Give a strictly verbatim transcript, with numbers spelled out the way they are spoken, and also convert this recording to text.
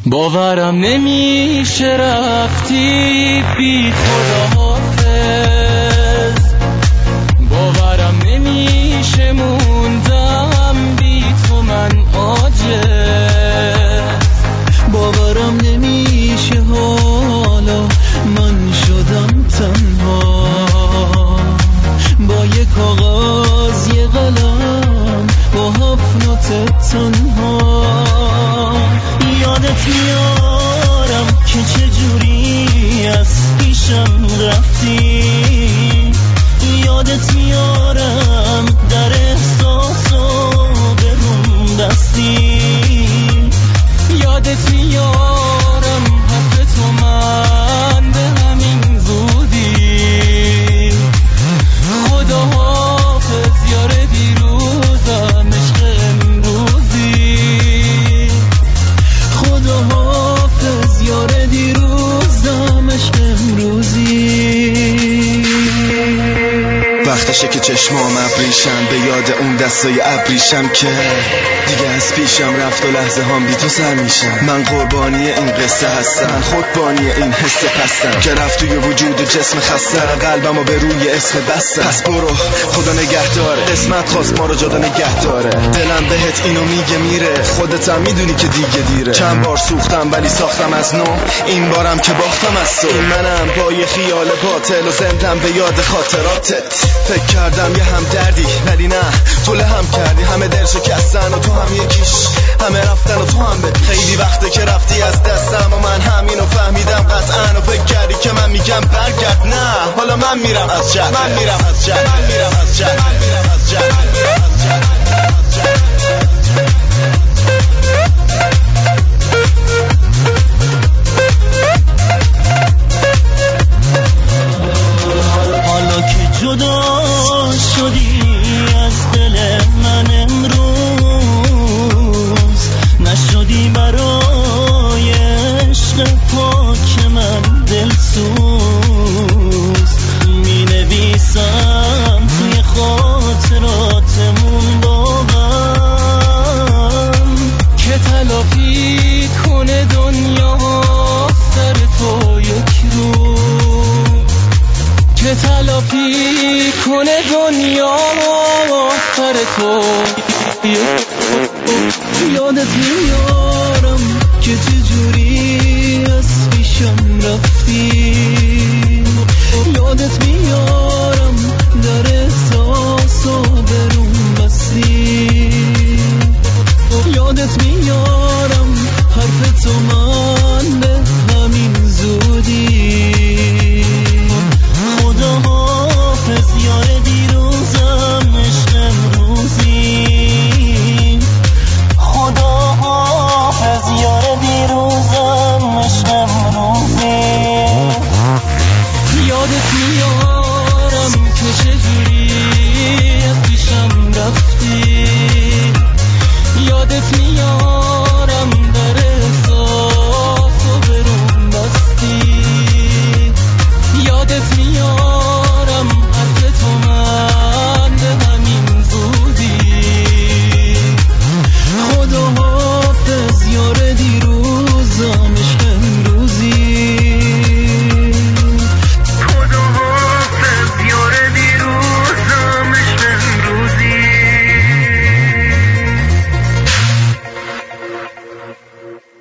باورم نمیشه رفتی بی خدا حافظ، باورم نمیشه موندم بی تو من عاجز، باورم نمیشه حالا من شدم تنها، با یه کاغذ یه قلم با هفت نوت تنها. یادت میارم که چجوری از پیشم رفتی، یادت میارم در احساسو به روم بستی، یادت میارم حرف تو من به همین زودی. خدا حافظ یار دیروزم عشق امروزی، خدا حافظ یار دیروزم عشق امروزی. وقتشه که چشمام ابریشم، به یاد اون دستای ابریشم که دیگه از پیشم رفت و لحظه هم بی تو سر میشم. من قربانی این قصه هستم، من خودبانی این حس پستم که رفت توی وجود و جسم خسته، قلبمو به روی اسم بستم. پس برو خدا نگه داره، قسمت خواست ما رو جدا نگه داره، دلم بهت اینو میگه میره، خودت هم میدونی که دیگه دیره. چند بار سوختم ولی ساختم از نو، این بارم که باختم از تو. این منم با یه خیال باطل و زندم به یاد خاطراتت. فکر کردم یه هم دردی ولی نه، تو لهم کردی همه دل شکستن و تو هم یکیش، همه رفتن و تو هم به خیلی وقته که رفتی از دستم و من همینو فهمیدم قطعا، و فکر کردی که من میگم برگرد، نه حالا من میرم از جهت، من میرم از جهت، من میرم از جهت، من میرم از جهت، من میرم از جهت. حالا که جدا شدی از دل من امروز، نشدی برای عشق پاک من دلسوز. می نویسم توی خاطراتمون با هم که تلافی کنه دنیا سر تو یک روز، که تلافی کنه دنیا سر تو. یادت میارم که چجوری از پیشم رفتی، یادت میارم در احساسو به روم بستی، یادت میارم حرف تو من به همین زودی. خدا حافظ یار دیروزم عشق امروزی، خدا حافظ یار دیروزم عشق امروزی. یادت میارم که چجوری از پیشم رفتی، یادت میارم در احساس و به روم بستی، یادت میارم حرف تو من به همین زودی. خدا حافظ یار دیروزم عشق امروزی، خدا حافظ یار دیروزم عشق امروزی.